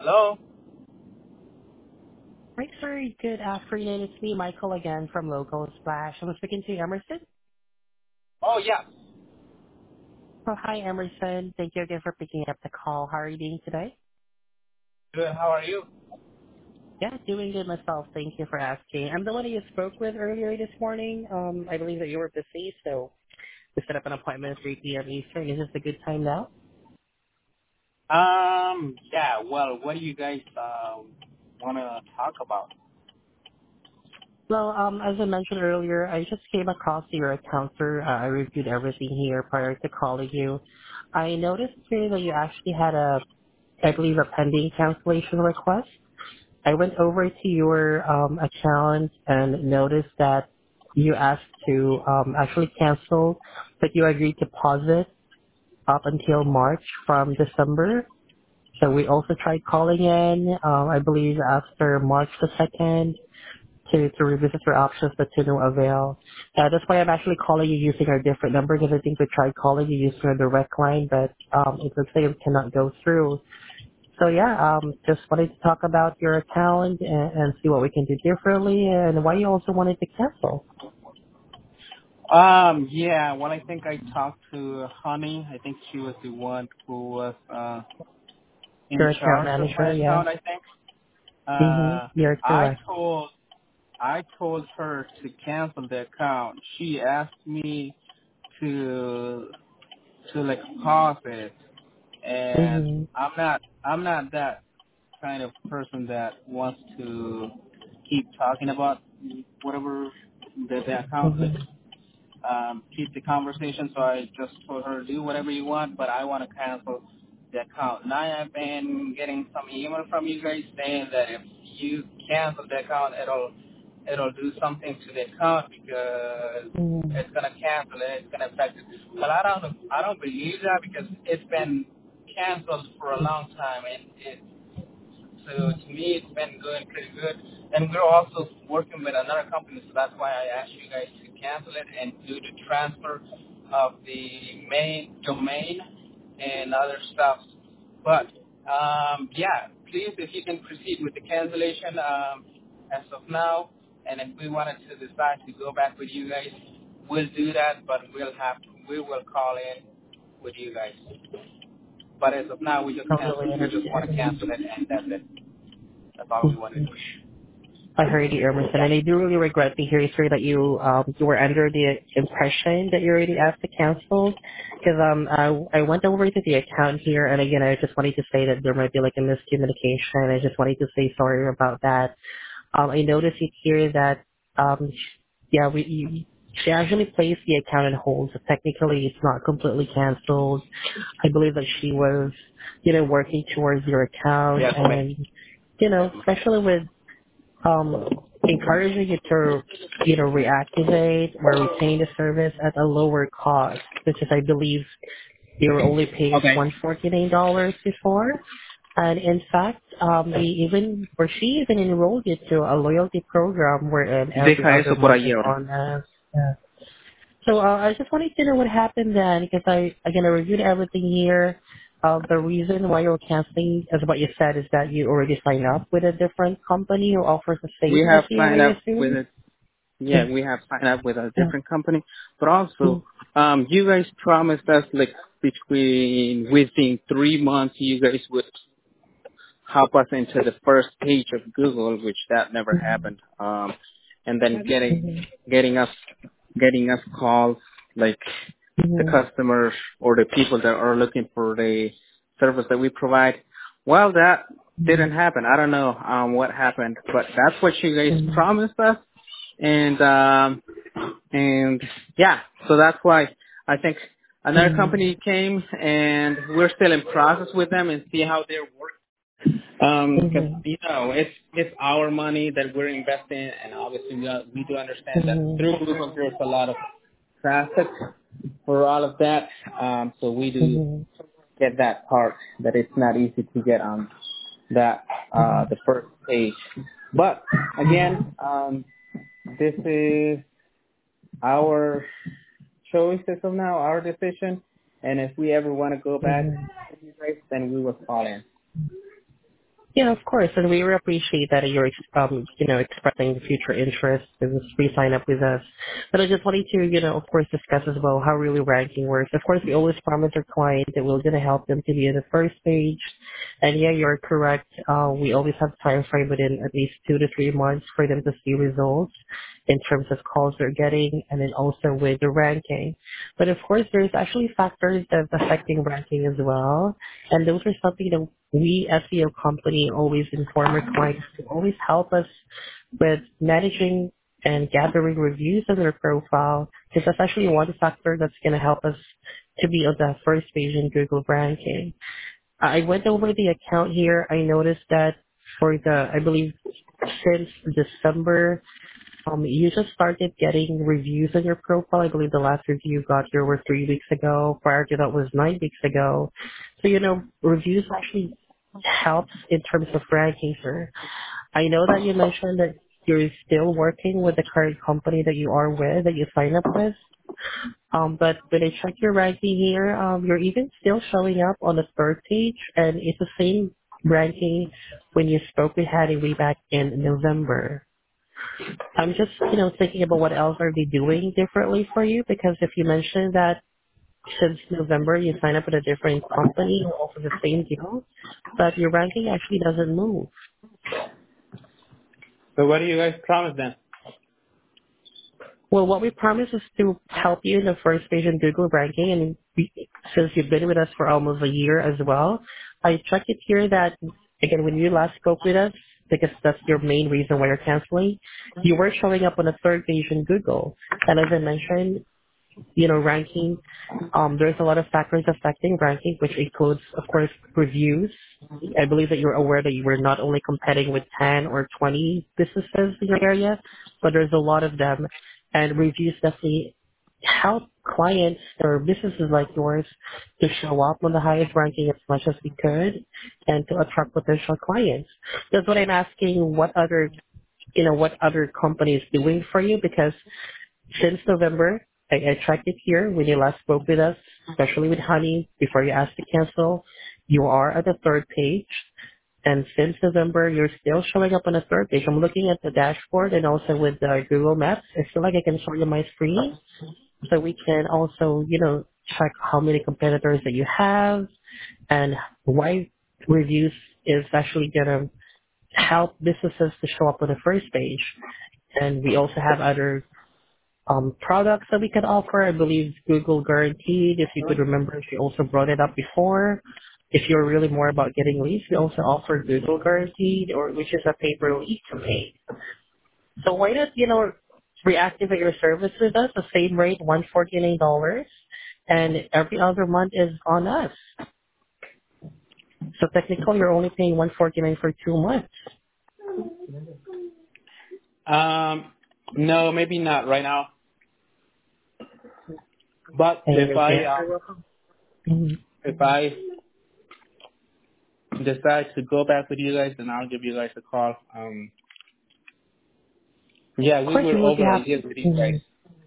Hello? Right, sorry. Good afternoon. It's me, Michael, again from Local Splash. I'm speaking to Emerson. Oh, yeah. Oh, hi, Emerson. Thank you again for picking up the call. How are you doing today? Good. How are you? Yeah, doing good myself. Thank you for asking. I'm the one that you spoke with earlier this morning. I believe that you were busy, so we set up an appointment at 3 p.m. Eastern. Is this a good time now? Yeah, well, what do you guys, want to talk about? Well, as I mentioned earlier, I just came across your account, sir. I reviewed everything here prior to calling you. I noticed here that you actually had I believe, a pending cancellation request. I went over to your account and noticed that you asked to actually cancel, but you agreed to pause it up until March from December. So we also tried calling in, I believe, after March the 2nd to revisit your options, but to no avail. That's why I'm actually calling you using a different number because I think we tried calling you using a direct line, but it looks like it cannot go through. So yeah, just wanted to talk about your account and see what we can do differently and why you also wanted to cancel Yeah, well, I think I talked to Honey. I think she was the one who was, in your account charge of my manager. Yeah. account, I think. You're I correct. told, I told her to cancel the account. She asked me to, like, pause it. And Mhm. I'm not that kind of person that wants to keep talking about whatever the account. Let's Mhm. keep the conversation. So I just told her, do whatever you want, but I want to cancel the account. Now I've been getting some email from you guys saying that if you cancel the account, it'll do something to the account because Mhm. it's gonna cancel it. It's gonna affect it. But I don't believe that because it's been canceled for a long time and it so to me, it's been going pretty good. And we're also working with another company, so that's why I asked you guys to cancel it and do the transfer of the main domain and other stuff. But yeah, please, if you can proceed with the cancellation as of now, and if we wanted to decide to go back with you guys, we'll do that. But we will call in with you guys. But as of now, Totally we just want to understand. cancel it, and that's it. That's all we want to Mhm. do. I heard you, Emerson, Yeah. and I do really regret to hear, sir, that you were under the impression that you already asked to cancel. Because I went over to the account here, and again, I just wanted to say that there might be like a miscommunication. I just wanted to say sorry about that. I noticed it here that, yeah, she actually placed the account on hold, so technically it's not completely canceled. I believe that she was, working towards your account Yes, ma'am. and, especially with, encouraging you to, reactivate or retain the service at a lower cost, which is, I believe, you were only paying Okay. $149 before. And in fact, she even enrolled you to a loyalty program wherein every Deja other eso por month ahí is ahora. on us. Yeah. So I just wanted to know what happened then, because I reviewed everything here. The reason why you're canceling, as what you said, is that you already signed up with a different company who offers the We same have machine, signed I up with assume. a yeah, Mm, we have signed up with a mm, different company, but also mm, you guys promised us like within 3 months you guys would hop us into the first page of Google, which that never mm, happened. And then mm, getting us calls like the mm, customers or the people that are looking for the service that we provide. Well, that mm, didn't happen. I don't know what happened, but that's what you guys mm, promised us, and yeah, so that's why I think another mm, company came, and we're still in process with them and see how they're working. Because mm, it's our money that we're investing, and obviously we do understand that mm, through Google there's a lot of traffic for all of that. So we do mm, get that part that it's not easy to get on that mm, the first page. But mm. again, this is our choice as of now, our decision, and if we ever want to go back, Mhm. then we will call in. Yeah, of course, and we really appreciate that you're, expressing future interest in this free sign up with us. But I just wanted to, of course, discuss as well how really ranking works. Of course, we always promise our client that we're going to help them to be in the first page. And yeah, you're correct. We always have time frame within at least 2 to 3 months for them to see results in terms of calls they're getting, and then also with the ranking. But of course, there's actually factors that's affecting ranking as well. And those are something that we SEO company always inform our clients to always help us with managing and gathering reviews on their profile, because that's actually one factor that's going to help us to be on the first page in Google ranking. I went over the account here. I noticed that for I believe since December, you just started getting reviews on your profile. I believe the last review you got here were 3 weeks ago. Prior to that was 9 weeks ago. So, reviews actually helps in terms of ranking, sir. I know that you mentioned that you're still working with the current company that you are with, that you sign up with. But when I check your ranking here, you're even still showing up on the third page, and it's the same ranking when you spoke with Hattie way back in November. I'm just, thinking about what else are they doing differently for you, because if you mentioned that since November you sign up with a different company who offers the same deal, but your ranking actually doesn't move. So what do you guys promise then? Well, what we promise is to help you in the first page in Google ranking, and since you've been with us for almost a year as well, I checked it here that, again, when you last spoke with us, because that's your main reason why you're canceling, you were showing up on the third page in Google. And as I mentioned, ranking, there's a lot of factors affecting ranking, which includes, of course, reviews. I believe that you're aware that you were not only competing with 10 or 20 businesses in your area, but there's a lot of them. And reviews definitely help clients or businesses like yours to show up on the highest ranking as much as we could and to attract potential clients. That's what I'm asking, what other company is doing for you, because since November, I tracked it here when you last spoke with us, especially with Honey, before you asked to cancel. You are at the third page. And since November, you're still showing up on the third page. I'm looking at the dashboard and also with Google Maps. I feel like I can show you my screen so we can also, check how many competitors that you have and why reviews is actually going to help businesses to show up on the first page. And we also have other products that we can offer. I believe Google Guaranteed, if you could remember, she also brought it up before. If you're really more about getting leads, we also offer Google Guaranteed, which is a pay-per-lead campaign. So why not, reactivate your service with us, the same rate, $149, and every other month is on us. So technically, you're only paying $149 for 2 months. No, maybe not right now. But And if I you're Mhm. if I decide to go back with you guys, then I'll give you guys a call. Yeah, Of we course, were we would be over a happy. year with you guys. Mhm.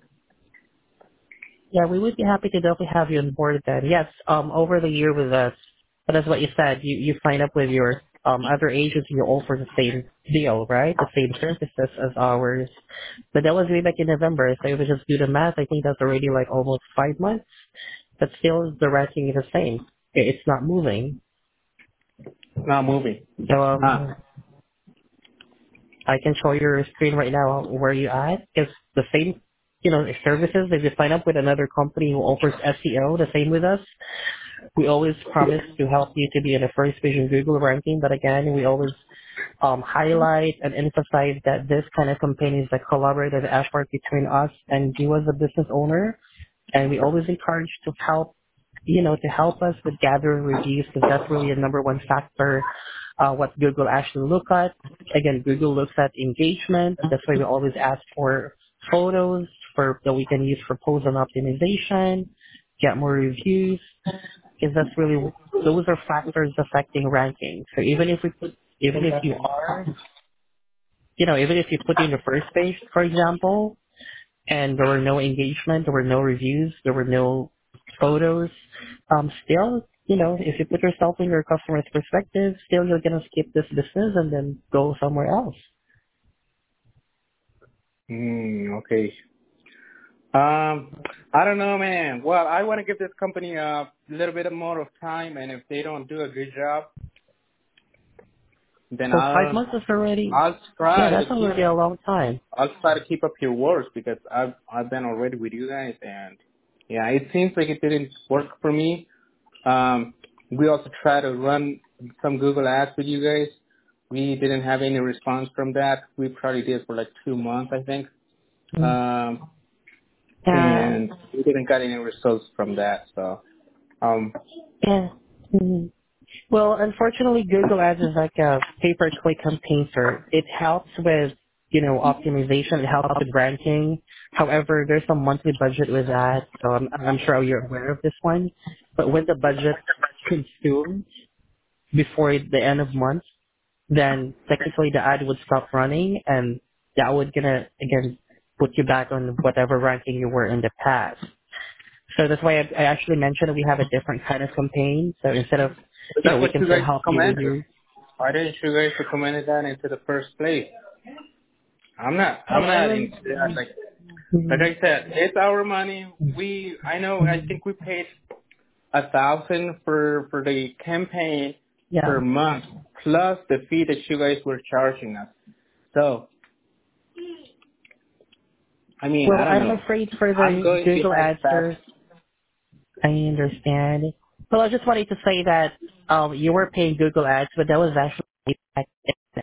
Yeah, we would be happy to definitely have you on board then. Yes, over the year with us. But as what you said, you sign up with your other agency, you offer the same deal, right? The same services as ours. But that was way back in November, so if we just do the math, I think that's already like almost 5 months. But still, the ranking is the same. It's not moving. Not moving. So Ah, I can show your screen right now where you at. It's the same, services. If you sign up with another company who offers SEO, the same with us. We always promise to help you to be in the first page in Google ranking, but again, we always highlight and emphasize that this kind of campaign is a collaborative effort between us and you as a business owner, and we always encourage to help, to help us with gathering reviews, because that's really the number one factor, what Google actually look at. Again, Google looks at engagement. That's why we always ask for photos that we can use for post and optimization, get more reviews, because that's really, those are factors affecting ranking. So even if you are, even if you put in the first page, for example, and there were no engagement, there were no reviews, there were no photos, still, if you put yourself in your customer's perspective, still you're gonna skip this business and then go somewhere else. Okay. I don't know, man. Well, I want to give this company a little bit more of time, and if they don't do a good job, then So 5 months is already, I'll yeah, try to that's keep already a long time. up your words because I've been already with you guys, and yeah, it seems like it didn't work for me. We also tried to run some Google ads with you guys. We didn't have any response from that. We probably did for like 2 months, I think. Mm. Uh, And we didn't get any results from that. So, yeah. Mhm. Well, unfortunately, Google Ads is like a pay-per-click campaign, sir. It helps with, optimization. It helps with ranking. However, there's a monthly budget with that, so I'm sure you're aware of this one. But when the budget consumed before the end of month, then technically the ad would stop running, and that would gonna again put you back on whatever ranking you were in the past. So that's why I actually mentioned that we have a different kind of campaign. So instead of, but that's we what can you still guys help you with recommended. your. Why didn't you guys recommend that into the first place? I'm Well, I not was. into that. Like Mhm. I said, it's our money. I think we paid 1,000 for the campaign Yeah. per month plus the fee that you guys were charging us. So, I mean, I Well, don't I'm know. afraid for I'm the going Google behind fast. answers, I understand. Well, I just wanted to say that you were paying Google Ads, but that was actually back in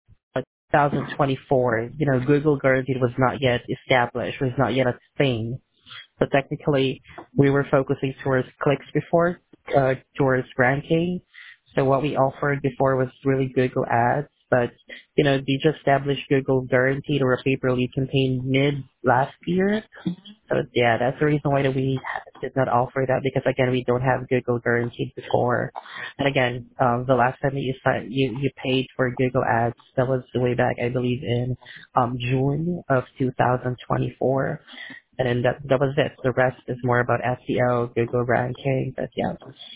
2024. Google Guaranteed was not yet established, was not yet a thing. So technically, we were focusing towards clicks before, towards ranking. So what we offered before was really Google Ads, but they just established Google Guaranteed or a pay-per-lead campaign mid last year. So yeah, that's the reason why that we did not offer that because again, we don't have Google Guaranteed before. And again, the last time that you paid for Google Ads, that was way back, I believe, in June of 2024. And then that was it. The rest is more about SEO, Google ranking, but yeah.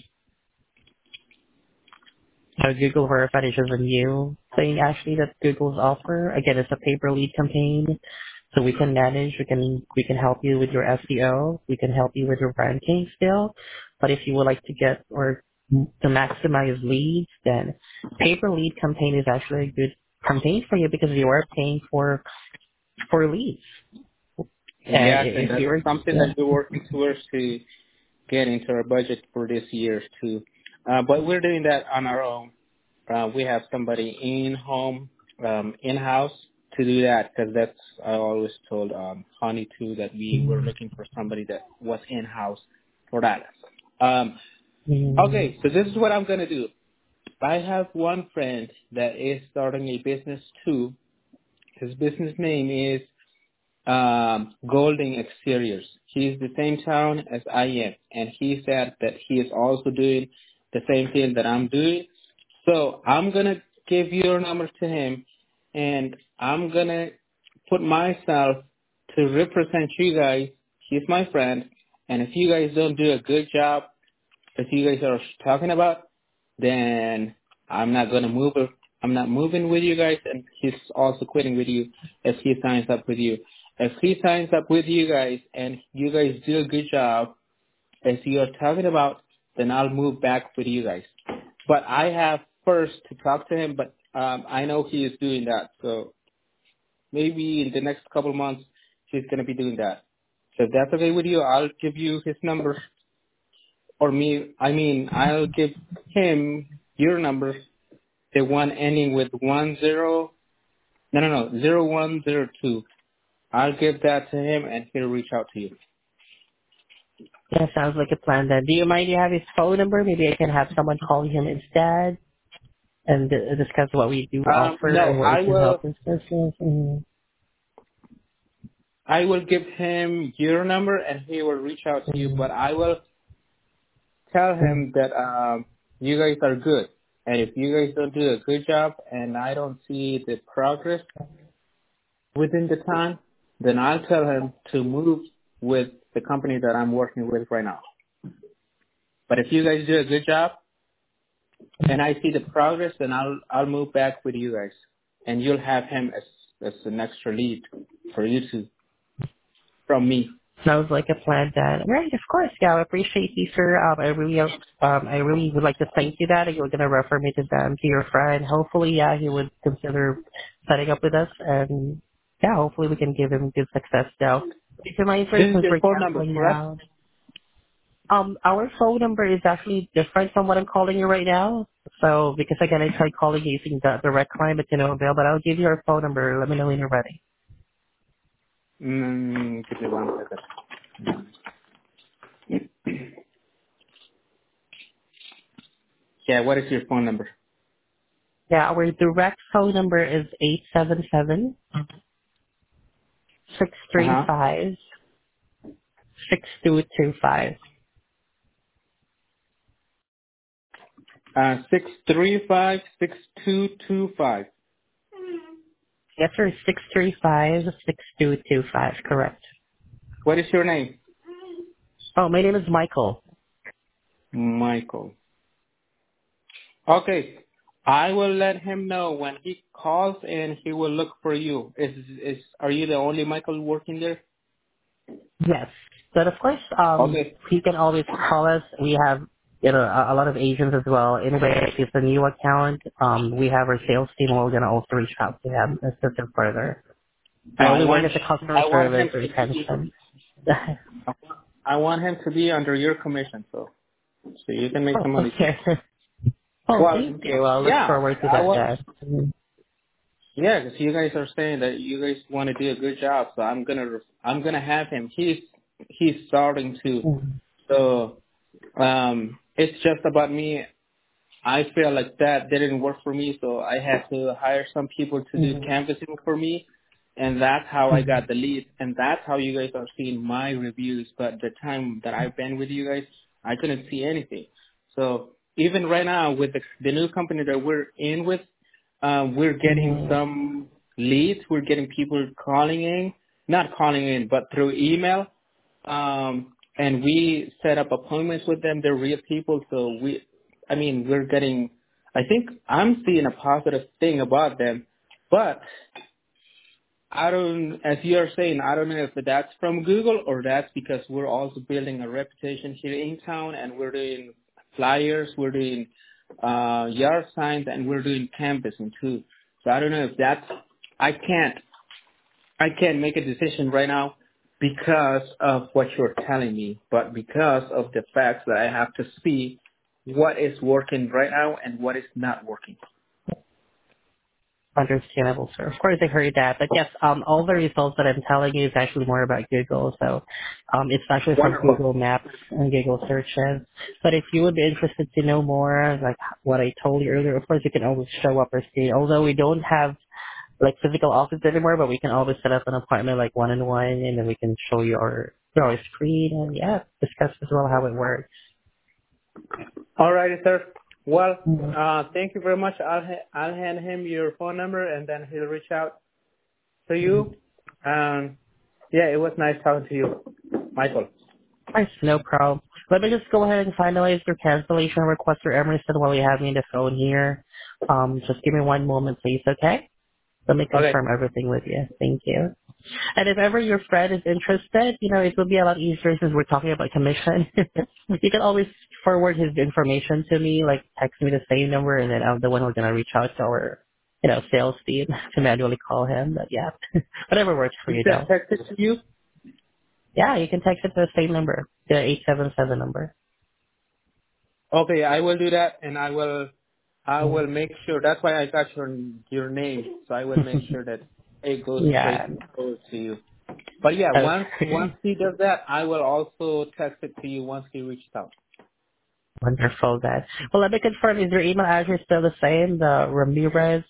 So Google Verified is just a new thing actually that Google's offer. Again, it's a pay-per-lead campaign. So we can manage, we can help you with your SEO, we can help you with your ranking still. But if you would like to get or to maximize leads, then pay-per-lead campaign is actually a good campaign for you because you are paying for leads. And Yes, and if that's you're something yeah. that we're working towards to get into our budget for this year too. But we're doing that on our own. We have somebody in-house to do that because that's, I always told Honey too that we were looking for somebody that was in-house for that. Mm, Okay, so this is what I'm going to do. I have one friend that is starting a business too. His business name is Golding Exteriors. He's the same town as I am, and he said that he is also doing the same thing that I'm doing. So I'm gonna give your number to him, and I'm gonna put myself to represent you guys. He's my friend, and if you guys don't do a good job, as you guys are talking about, then I'm not gonna move. I'm not moving with you guys, and he's also quitting with you if he signs up with you. If he signs up with you guys and you guys do a good job as you are talking about, then I'll move back with you guys. But I have first to talk to him, but I know he is doing that. So maybe in the next couple months he's gonna be doing that. So if that's okay with you, I'll give you his number I'll give him your number, the one ending with 0102. I'll give that to him and he'll reach out to you. that sounds like a plan then. Do you mind you have his phone number? Maybe I can have someone call him instead and discuss what we do offer No, and what we can help his business. Mm. I will give him your number and he will reach out to you, Mm. but I will tell Mm. him that, you guys are good. And if you guys don't do a good job and I don't see the progress within the time, then I'll tell him to move with the company that I'm working with right now. But if you guys do a good job and I see the progress, then I'll move back with you guys, and you'll have him as an extra lead for you to from me. Sounds like a plan, Dan. Right, of course. Yeah, I appreciate you, sir. I really would like to thank you that you're gonna refer me to them, to your friend. Hopefully, yeah, he would consider setting up with us, and yeah, hopefully we can give him good success. So, if you mind, first, This is since your we're phone number, canceling correct? now, our phone number is actually different from what I'm calling you right now. So, because again, I tried calling you using the direct line, but you know, avail. But I'll give you our phone number. Let me know when you're ready. Give me 1 second. Yeah, what is your phone number? Yeah, our direct phone number is 877 six Uh three huh. five 6225. 635-6225. Yes, sir. 635 6225. Correct. What is your name? Oh, my name is Michael. Michael. Okay. I will let him know when he calls and he will look for you. Are you the only Michael working there? Yes. But of course, Okay. he can always call us. We have, you know, a lot of agents as well. Anyway, if it's a new account, we have our sales team. We're going to also reach out to him and assist him further. No, I only work as a customer I want service him to be retention. I want him to be under your commission, so you can make Oh, some money too. okay. Oh, Well, thank you. Well, look yeah, forward to I that, want. Dad. Yeah, because you guys are saying that you guys want to do a good job, so I'm gonna have him. He's starting to. Mhm. So it's just about me. I feel like that didn't work for me, so I had to hire some people to do Mhm. canvassing for me, and that's how I Mhm. got the lead, and that's how you guys are seeing my reviews. But the time that I've been with you guys, I couldn't see anything. So even right now with the new company that we're in with, we're getting Mhm. some leads. We're getting people calling in, not calling in, but through email. And we set up appointments with them. They're real people, so we're getting. I think I'm seeing a positive thing about them, but I don't, as you're saying, I don't know if that's from Google or that's because we're also building a reputation here in town, and we're doing flyers, we're doing yard signs, and we're doing canvassing too. So I don't know if that's. I can't I can't make a decision right now because of what you're telling me, but because of the facts that I have to see what is working right now and what is not working. Understandable, sir. Of course, I heard that. But yes, all the results that I'm telling you is actually more about Google. So, it's actually from Wonderful. Google Maps and Google searches. But if you would be interested to know more, like what I told you earlier, of course, you can always show up or see. Although we don't have like physical office anymore, but we can always set up an appointment like one-on-one, and then we can show you our screen and yeah, discuss as well how it works. All righty, sir. Well, Mhm. thank you very much. I'll hand him your phone number and then he'll reach out to you. Um, yeah, it was nice talking to you, Michael. Nice, no problem. Let me just go ahead and finalize your cancellation request for Emerson while you have me on the phone here. Just give me one moment, please, okay? Let me Okay. confirm everything with you. Thank you. And if ever your friend is interested, you know, it will be a lot easier since we're talking about commission. You can always forward his information to me, like text me the same number, and then I'm the one who's going to reach out to our, you know, sales team to manually call him. But yeah, whatever works for He you, said though. text it to you. Yeah, you can text it to the same number, the 877 number. Okay, I will do that, and I will make sure. That's why I got your name, so I will make sure that it goes straight Yeah. over to you. But yeah, once Okay. he does that, I will also text it to you once he reaches out. Wonderful, that. Well, let me confirm, is your email address still the same, the Ramirez,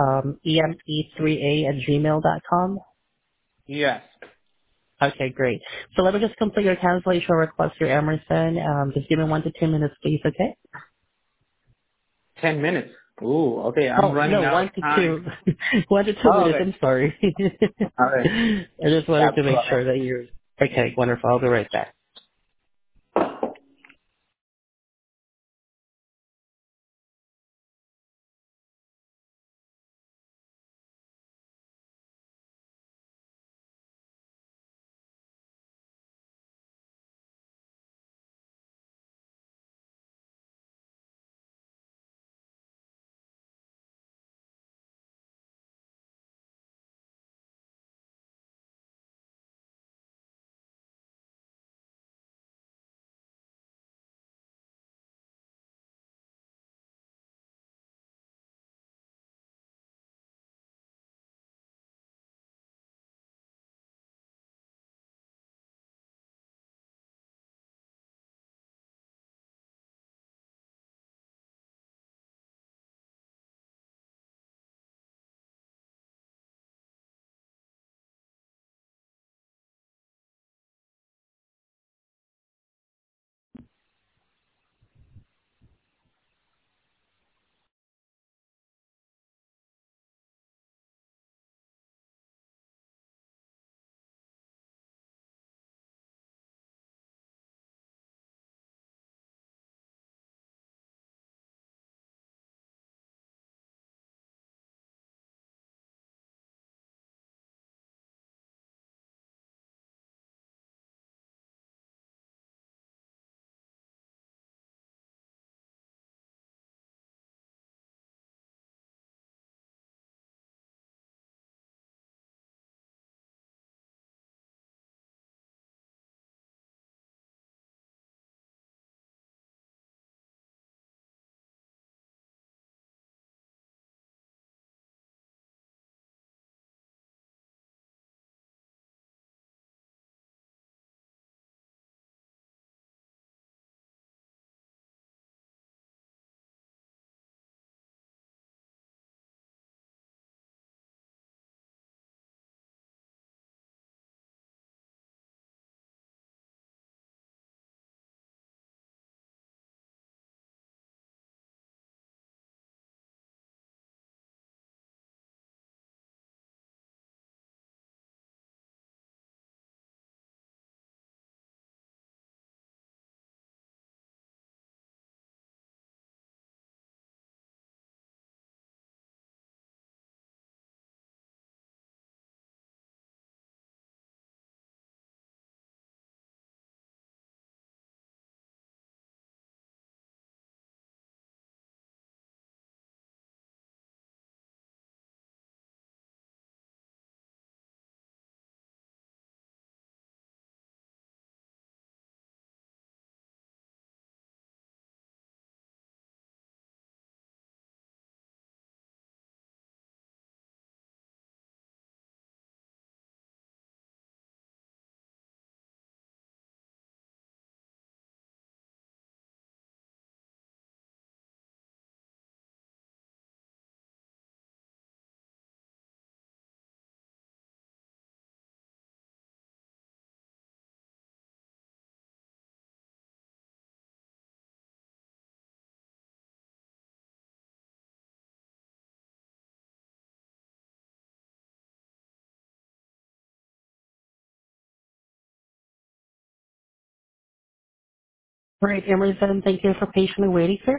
eme3a at gmail.com? Yes, Okay, great. So let me just complete your cancellation request here, Emerson. Just give me 1 to 2 minutes, please, okay? 10 minutes. Ooh, okay, I'm Oh, running no, out of one to time. two. 1 to 2 Oh, minutes, okay. I'm sorry. All right. I just Yeah, wanted to make go ahead. sure that you're... Okay, wonderful. I'll be right back. All right, Emerson, thank you for patiently waiting, sir.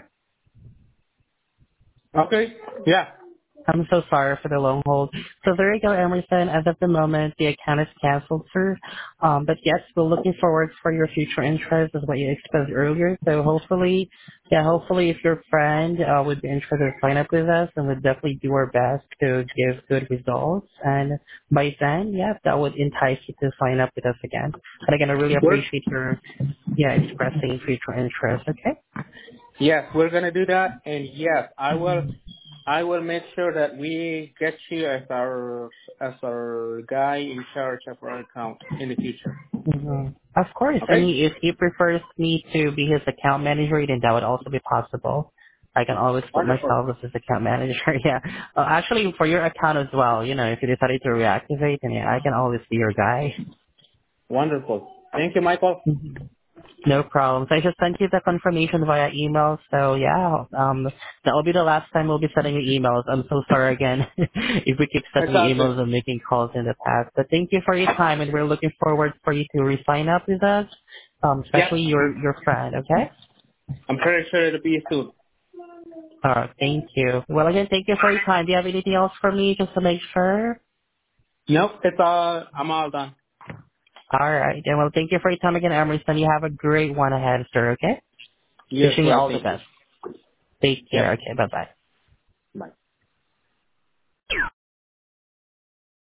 Okay. Yeah. I'm so sorry for the long hold. So there you go, Emerson. As of the moment, the account is canceled, sir. But yes, we're looking forward for your future interest, as what you expressed earlier. So hopefully, hopefully if your friend would be interested to sign up with us, and we'll definitely do our best to give good results. And by then, that would entice you to sign up with us again. But again, I really We're appreciate your, expressing future interest, okay? yes, we're gonna do that, and yes, I will make sure that we get you as our guy in charge of our account in the future. hmm Of course. I Okay. mean, if he prefers me to be his account manager, then that would also be possible. I can always put Wonderful. myself as his account manager. Yeah. Actually, for your account as well, if you decided to reactivate, then I can always be your guy. Wonderful. Thank you, Michael. Mhm. No problem. So I just sent you the confirmation via email. So that will be the last time we'll be sending you emails. I'm so sorry again if we keep It's sending all you emails good. and making calls in the past. But thank you for your time, and we're looking forward for you to re-sign up with us, Yep. especially your friend. Okay. I'm very sure it'll be soon. Thank you. Well, again, thank you for your time. Do you have anything else for me just to make sure? Nope, it's all. I'm all done. All right. Then, well, thank you for your time again, Emerson. You have a great one ahead, sir. Okay. You as Wishing you well. all the Thank you. best. Take care. Yep. Okay. Bye bye.